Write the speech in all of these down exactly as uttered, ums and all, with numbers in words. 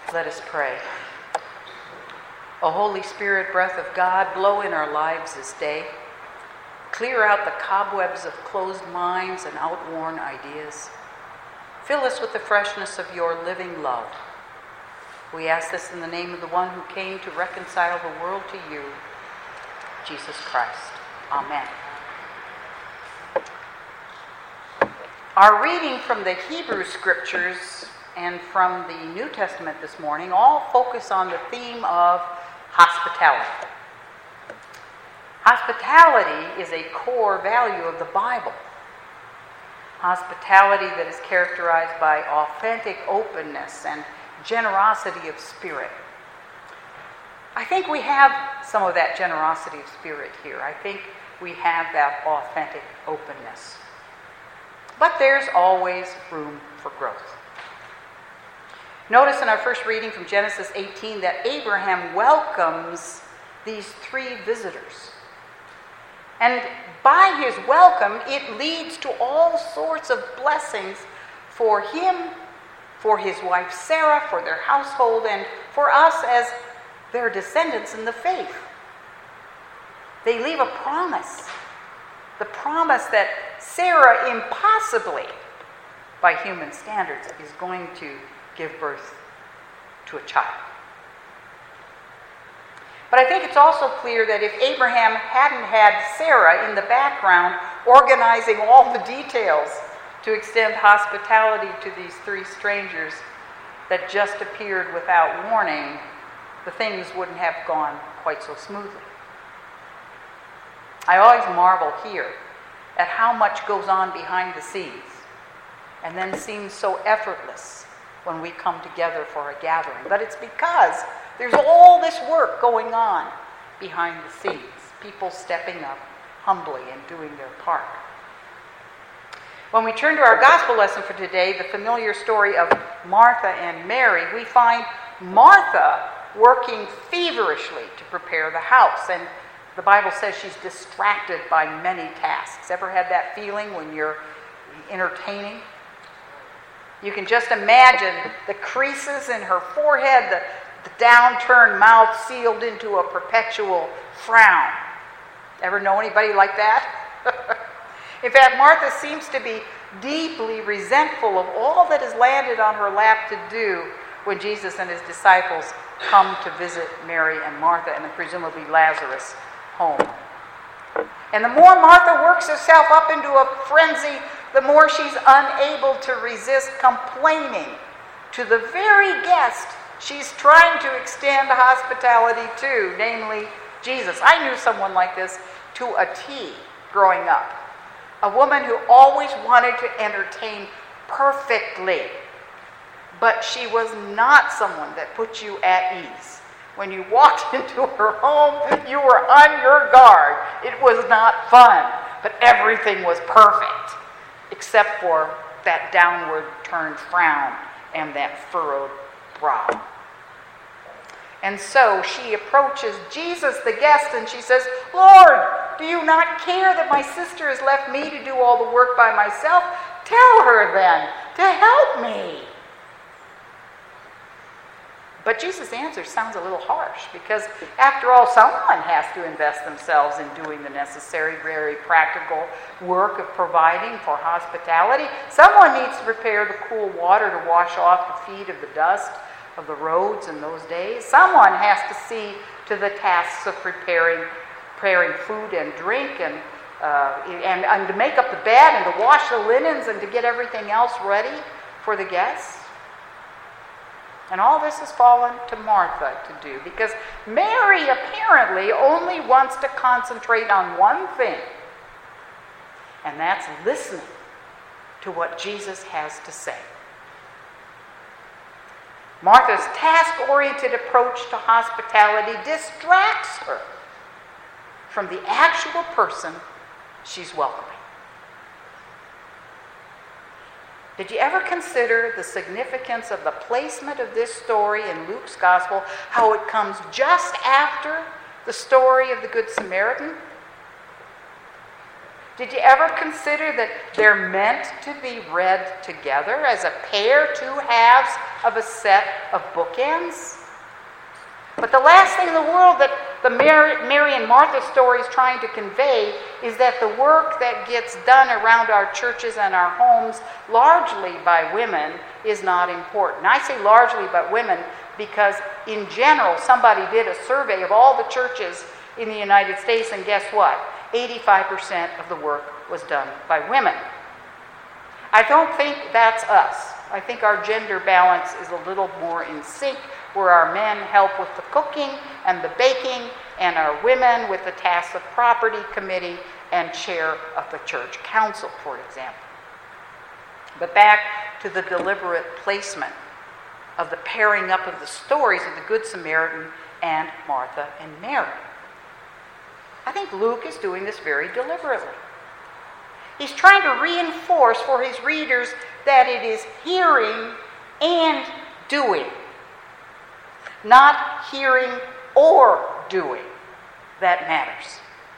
Let us pray. O Holy Spirit, breath of God, blow in our lives this day. Clear out the cobwebs of closed minds and outworn ideas. Fill us with the freshness of your living love. We ask this in the name of the one who came to reconcile the world to you, Jesus Christ. Amen. Our reading from the Hebrew Scriptures and from the New Testament this morning all focus on the theme of hospitality. Hospitality is a core value of the Bible. Hospitality that is characterized by authentic openness and generosity of spirit. I think we have some of that generosity of spirit here. I think we have that authentic openness. But there's always room for growth. Notice in our first reading from Genesis eighteen that Abraham welcomes these three visitors. And by his welcome, it leads to all sorts of blessings for him, for his wife Sarah, for their household, and for us as their descendants in the faith. They leave a promise. The promise that Sarah, impossibly, by human standards, is going to give birth to a child. But I think it's also clear that if Abraham hadn't had Sarah in the background organizing all the details to extend hospitality to these three strangers that just appeared without warning, the things wouldn't have gone quite so smoothly. I always marvel here at how much goes on behind the scenes and then seems so effortless when we come together for a gathering. But it's because there's all this work going on behind the scenes, people stepping up humbly and doing their part. When we turn to our gospel lesson for today, the familiar story of Martha and Mary, we find Martha working feverishly to prepare the house. And the Bible says she's distracted by many tasks. Ever had that feeling when you're entertaining? You can just imagine the creases in her forehead, the, the downturned mouth sealed into a perpetual frown. Ever know anybody like that? In fact, Martha seems to be deeply resentful of all that has landed on her lap to do when Jesus and his disciples come to visit Mary and Martha and presumably Lazarus' home. And the more Martha works herself up into a frenzy, the more she's unable to resist complaining to the very guest she's trying to extend hospitality to, namely Jesus. I knew someone like this to a T growing up. A woman who always wanted to entertain perfectly, but she was not someone that put you at ease. When you walked into her home, you were on your guard. It was not fun, but everything was perfect, except for that downward turned frown and that furrowed brow. And so she approaches Jesus, the guest, and she says, "Lord, do you not care that my sister has left me to do all the work by myself? Tell her then to help me." But Jesus' answer sounds a little harsh because, after all, someone has to invest themselves in doing the necessary, very practical work of providing for hospitality. Someone needs to prepare the cool water to wash off the feet of the dust of the roads in those days. Someone has to see to the tasks of preparing, preparing food and drink and, uh, and, and to make up the bed and to wash the linens and to get everything else ready for the guests. And all this has fallen to Martha to do because Mary apparently only wants to concentrate on one thing, and that's listening to what Jesus has to say. Martha's task-oriented approach to hospitality distracts her from the actual person she's welcoming. Did you ever consider the significance of the placement of this story in Luke's gospel, how it comes just after the story of the Good Samaritan? Did you ever consider that they're meant to be read together as a pair, two halves of a set of bookends? But the last thing in the world that the Mary, Mary and Martha story is trying to convey is that the work that gets done around our churches and our homes, largely by women, is not important. I say largely by women because, in general, somebody did a survey of all the churches in the United States, and guess what? eighty-five percent of the work was done by women. I don't think that's us. I think our gender balance is a little more in sync, where our men help with the cooking and the baking, and our women with the tasks of property committee and chair of the church council, for example. But back to the deliberate placement of the pairing up of the stories of the Good Samaritan and Martha and Mary. I think Luke is doing this very deliberately. He's trying to reinforce for his readers that it is hearing and doing, not hearing or doing, that matters.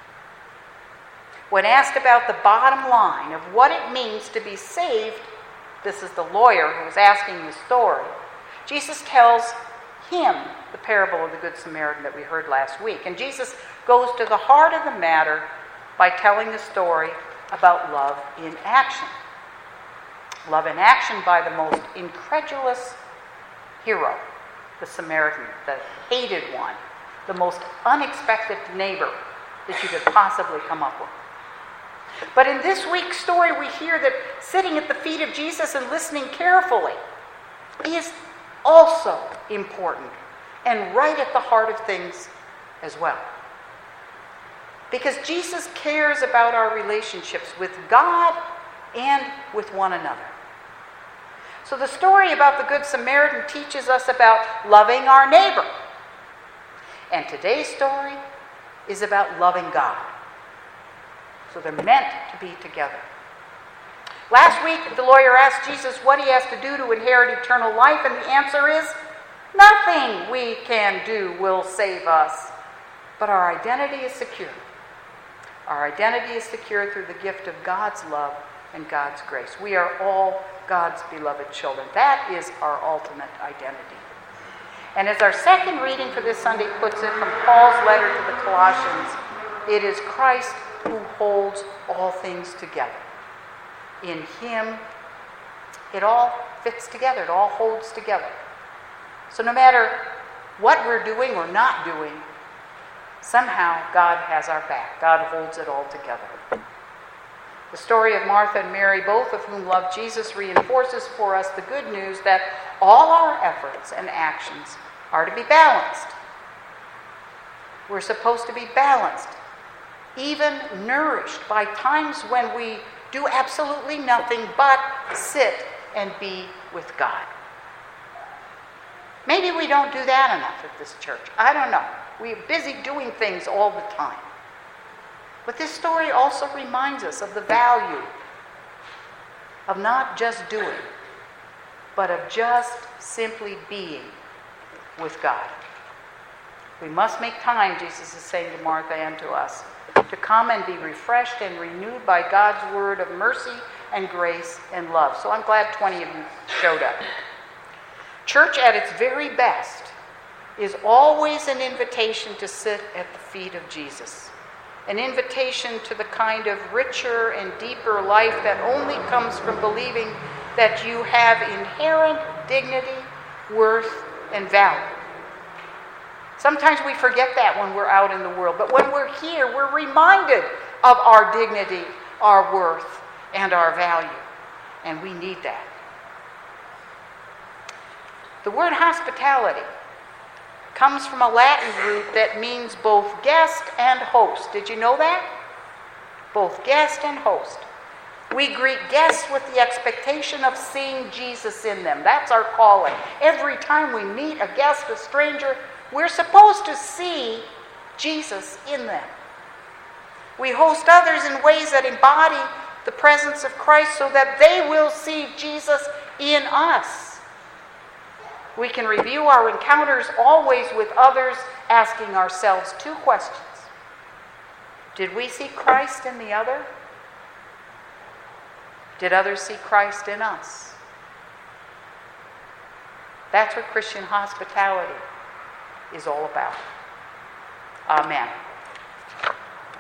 When asked about the bottom line of what it means to be saved, this is the lawyer who was asking the story, Jesus tells him the parable of the Good Samaritan that we heard last week. And Jesus goes to the heart of the matter by telling the story about love in action. Love in action by the most incredulous hero, the Samaritan, the hated one, the most unexpected neighbor that you could possibly come up with. But in this week's story, we hear that sitting at the feet of Jesus and listening carefully is also important and right at the heart of things as well. Because Jesus cares about our relationships with God and with one another. So the story about the Good Samaritan teaches us about loving our neighbor. And today's story is about loving God. So they're meant to be together. Last week, the lawyer asked Jesus what he has to do to inherit eternal life, and the answer is, nothing we can do will save us. But our identity is secure. Our identity is secure through the gift of God's love and God's grace. We are all God's beloved children. That is our ultimate identity. And as our second reading for this Sunday puts it from Paul's letter to the Colossians, it is Christ who holds all things together. In him, it all fits together. It all holds together. So no matter what we're doing or not doing, somehow God has our back. God holds it all together. The story of Martha and Mary, both of whom love Jesus, reinforces for us the good news that all our efforts and actions are to be balanced. We're supposed to be balanced, even nourished by times when we do absolutely nothing but sit and be with God. Maybe we don't do that enough at this church. I don't know. We're busy doing things all the time. But this story also reminds us of the value of not just doing, but of just simply being with God. We must make time, Jesus is saying to Martha and to us, to come and be refreshed and renewed by God's word of mercy and grace and love. So I'm glad twenty of you showed up. Church at its very best is always an invitation to sit at the feet of Jesus. An invitation to the kind of richer and deeper life that only comes from believing that you have inherent dignity, worth, and value. Sometimes we forget that when we're out in the world, but when we're here, we're reminded of our dignity, our worth, and our value, and we need that. The word hospitality comes from a Latin root that means both guest and host. Did you know that? Both guest and host. We greet guests with the expectation of seeing Jesus in them. That's our calling. Every time we meet a guest, a stranger, we're supposed to see Jesus in them. We host others in ways that embody the presence of Christ so that they will see Jesus in us. We can review our encounters always with others, asking ourselves two questions. Did we see Christ in the other? Did others see Christ in us? That's what Christian hospitality is all about. Amen.